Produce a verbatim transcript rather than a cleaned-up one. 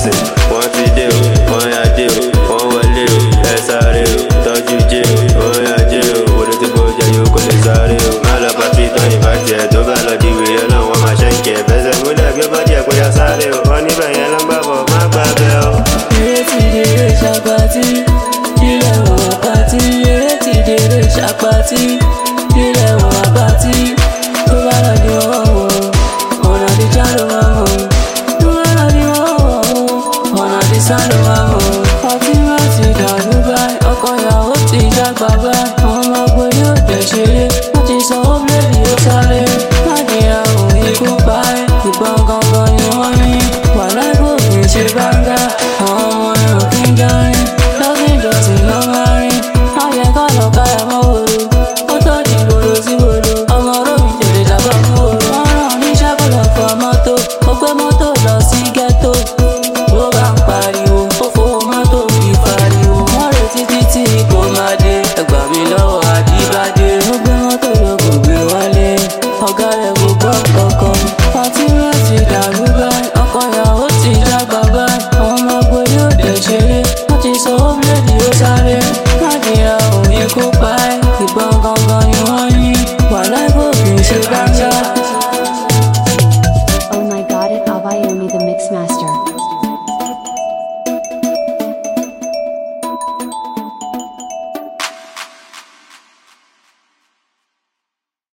ṣe. Wọ́n ti dé o, wọ́n yá dé o, wọ́n wọlé o, ẹ sáré o, tọ́jú jẹ́ o, wọ́n yá jẹ́ o, wọlé tí mo jẹ yóò kò lè sáré o. Má lọ pàtí tán ìbá tiẹ̀ tó bá lọ di wèrè náà wọ́n máa ṣe ń kẹ̀. Bẹ́sẹ̀ múlẹ̀ gbé bọ́dí ẹ̀ kó yá sáré o, wọ́n níbẹ̀ yẹn ló ń bá bọ̀ má gbà bẹ́ o. Eré ti dèrè ṣàpàtì, ilẹ̀ wọ̀ àpàtì. Eré ti dèrè ṣàpàtì, ilẹ̀ wọ̀ àpàtì. Tó bá lọ di ọwọ́ wọ̀, ọ̀nà di já ló máa mọ̀. Tó bá lọ di ọwọ́ wọ̀, ọ̀nà di sá ló máa mọ̀. Ọtí bá ti dàrú báyìí, ọkọ ìyàwó ti jágbá báyìí. Àwọn ọmọ ọgbọ yóò dẹ̀ ṣeré, wọ́n ti sanwó bíléèdì ó sáré. Má nìyàwó ikú pa ẹ́, ìbọn gangan ni wọ́n ní. Wàhálà ìbò kì í ṣe báńgá.